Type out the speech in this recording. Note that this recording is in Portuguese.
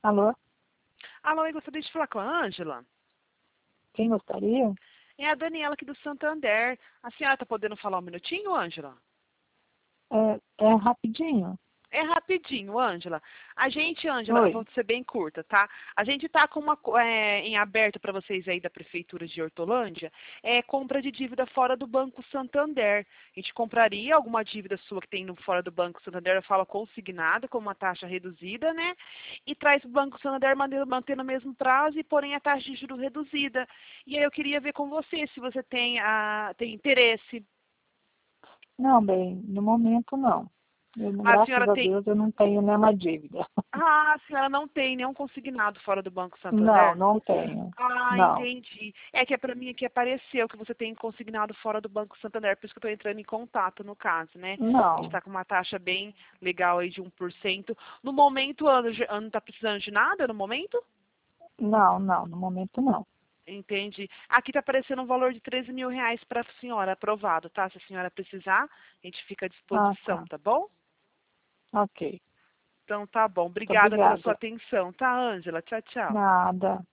Alô? Alô, eu gostaria de falar com a Ângela. Quem gostaria? É a Daniela aqui do Santander. A senhora está podendo falar um minutinho, Ângela? É rapidinho. É rapidinho, Ângela. A gente, Ângela, eu Oi. vou ser bem curta, tá? A gente tá com em aberto para vocês aí da Prefeitura de Hortolândia, compra de dívida fora do Banco Santander. A gente compraria alguma dívida sua que tem no fora do Banco Santander, eu falo consignada, com uma taxa reduzida, né? E traz o Banco Santander mantendo o mesmo prazo e porém a taxa de juros reduzida. E aí eu queria ver com você se você tem interesse. Não, bem, no momento não. A Graças senhora a tem. Deus eu não tenho nenhuma dívida. Ah, a senhora não tem nenhum consignado fora do Banco Não, Santander? não tenho. Ah, Não, entendi. É que para mim aqui apareceu que você tem consignado fora do Banco Santander, por isso que eu estou entrando em contato no caso, né? A gente não, está com uma taxa bem legal aí de 1%. No momento, ano está precisando de nada no momento? não, no momento não. Entendi. Aqui está aparecendo um valor de R$ 13.000 para a senhora, aprovado, tá? Se a senhora precisar, a gente fica à Ah, disposição, tá. tá bom? Ok. Então tá bom. Muito Obrigada pela sua obrigada. atenção, tá, Ângela? Tchau, tchau. Nada.